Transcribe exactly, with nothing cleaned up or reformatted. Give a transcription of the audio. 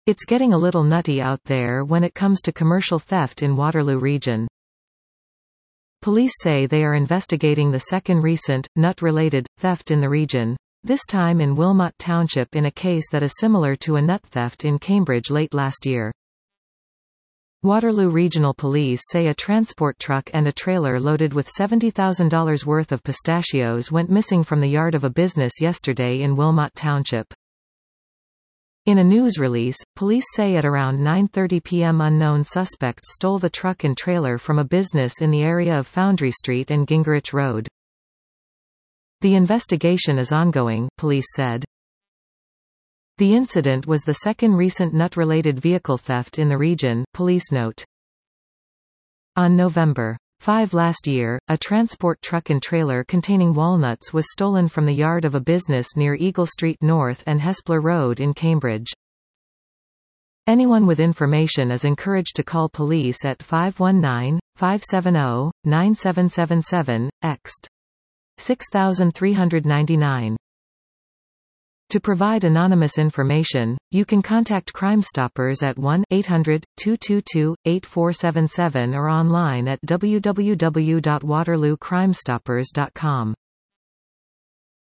It's getting a little nutty out there when it comes to commercial theft in Waterloo region. Police say they are investigating the second recent, nut-related, theft in the region, this time in Wilmot Township in a case that is similar to a nut theft in Cambridge late last year. Waterloo Regional Police say a transport truck and a trailer loaded with seventy thousand dollars worth of pistachios went missing from the yard of a business yesterday in Wilmot Township. In a news release, police say at around nine thirty p m unknown suspects stole the truck and trailer from a business in the area of Foundry Street and Gingerich Road. The investigation is ongoing, police said. The incident was the second recent nut-related vehicle theft in the region, police note. On November fifth last year, a transport truck and trailer containing walnuts was stolen from the yard of a business near Eagle Street North and Hespler Road in Cambridge. Anyone with information is encouraged to call police at five one nine, five seven zero, nine seven seven seven, ext. six three nine nine. To provide anonymous information, you can contact Crime Stoppers at one eight hundred, two two two, eight four seven seven or online at w w w dot waterloo crime stoppers dot com.